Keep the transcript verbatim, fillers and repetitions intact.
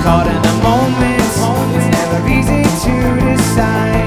caught in a moment. It's never easy to decide.